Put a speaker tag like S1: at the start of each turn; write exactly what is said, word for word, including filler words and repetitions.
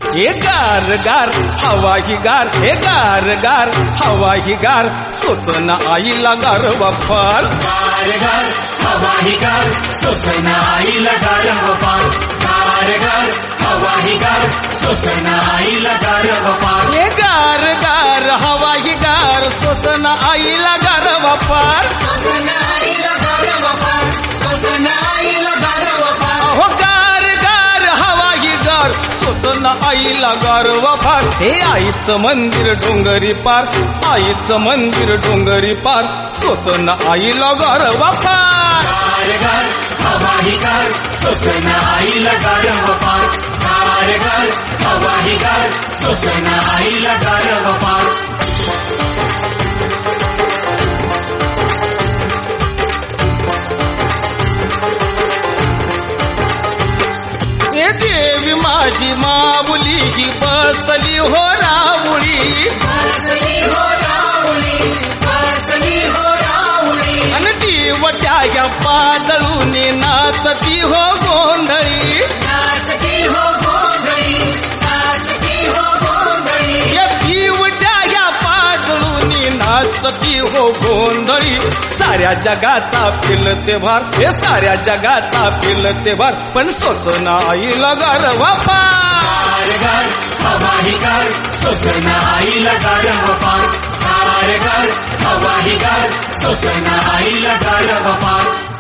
S1: हे गार गार हवा ही गार, हे गार गार हवा ही गार, सोसना आईला गारवा फार.
S2: गार गार हवा ही गार, सोसना आईला गारवा फार. गार गार हवा ही गार, सोसना आईला गारवा फार.
S1: हे गार गार हवा ही गार, सोसना आईला गारवा फार. हो गार गार हवा ही गार, सोसना आईला गारवा फार. हे आईचं मंदिर डोंगरी पार, आईचं मंदिर डोंगरी पार, सोसना आईला गारवा फार.
S2: गार गार हवा ही गार, सोसना आईला गारवा फार. गार गार हवा ही गार, सोसना आईला गारवा फार.
S1: हे देवी माझी माऊली ही बसली हो राऊळी, आणि दिवट्या या पादळून नाचती हो गोंधळी. या दिवट्या या पादळून नाचती हो गोंधळी. साऱ्या जगाचा फिरते भार, हे साऱ्या जगाचा फिरते भार, पण सोसना आईला गारवा फार.
S2: गार गार हवा ही गार, सोसना आईला गारवा फार. गार गार हवा ही गार, सोसना आईला गारवा फार.